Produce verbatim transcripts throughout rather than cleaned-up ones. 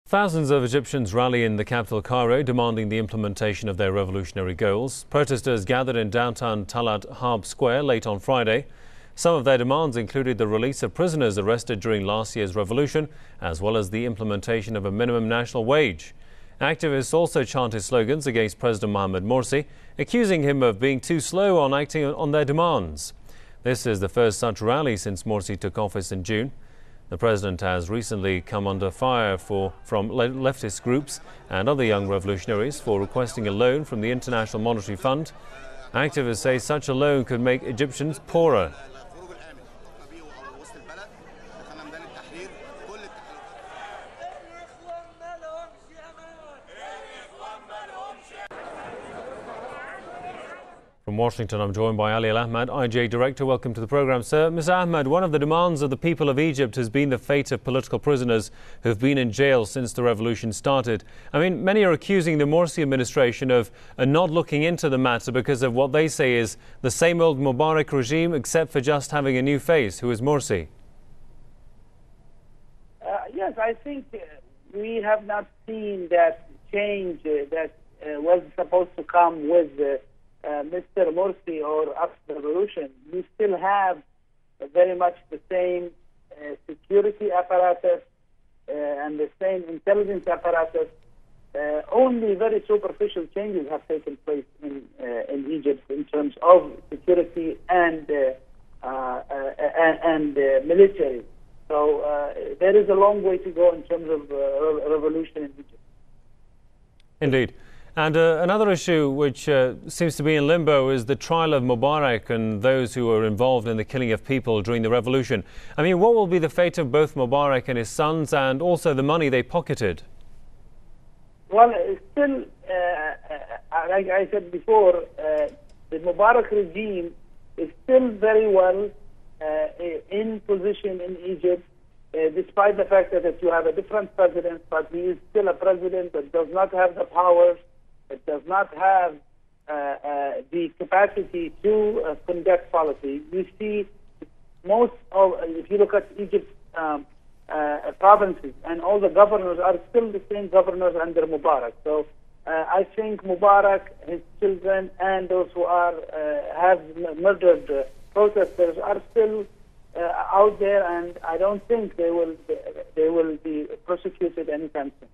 Thousands of Egyptians rally in the capital Cairo demanding the implementation of their revolutionary goals. Protesters gathered in downtown Talat Harb Square late on Friday. Some of their demands included the release of prisoners arrested during last year's revolution, as well as the implementation of a minimum national wage. Activists also chanted slogans against President Mohamed Morsi, accusing him of being too slow on acting on their demands. This is the first such rally since Morsi took office in June. The president has recently come under fire for, from leftist groups and other young revolutionaries for requesting a loan from the International Monetary Fund. Activists say such a loan could make Egyptians poorer. From Washington, I'm joined by Ali Al-Ahmad, I J Director. Welcome to the programme, sir. Mister Ahmad, one of the demands of the people of Egypt has been the fate of political prisoners who have been in jail since the revolution started. I mean, many are accusing the Morsi administration of uh, not looking into the matter because of what they say is the same old Mubarak regime, except for just having a new face, who is Morsi. Uh, yes, I think uh, we have not seen that change uh, that uh, was supposed to come with uh, Uh, Mister Morsi or after the revolution. You still have uh, very much the same uh, security apparatus uh, and the same intelligence apparatus. Uh, only very superficial changes have taken place in, uh, in Egypt in terms of security and uh, uh, uh, and, and uh, military. So uh, there is a long way to go in terms of uh, re revolution in Egypt. Indeed. And uh, another issue which uh, seems to be in limbo is the trial of Mubarak and those who were involved in the killing of people during the revolution. I mean, what will be the fate of both Mubarak and his sons, and also the money they pocketed? Well, still, uh, uh, like I said before, uh, the Mubarak regime is still very well uh, in position in Egypt, uh, despite the fact that you have a different president, but he is still a president that does not have the powers. It does not have uh, uh, the capacity to uh, conduct policy. You see, most of, if you look at Egypt's um, uh, provinces, and all the governors are still the same governors under Mubarak. So uh, I think Mubarak, his children, and those who are uh, have murdered uh, protesters are still uh, out there, and I don't think they will they will be prosecuted anytime soon.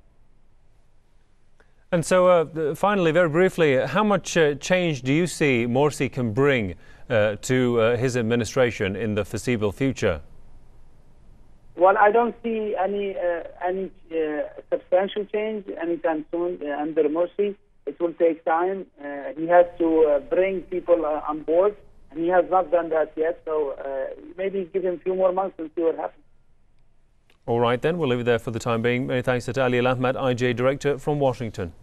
And so, uh, finally, very briefly, how much uh, change do you see Morsi can bring uh, to uh, his administration in the foreseeable future? Well, I don't see any uh, any uh, substantial change anytime soon uh, under Morsi. It will take time. Uh, he has to uh, bring people uh, on board, and he has not done that yet. So uh, maybe give him a few more months and see what happens. All right, then. We'll leave it there for the time being. Many thanks to Ali Al-Ahmad, I J Director from Washington.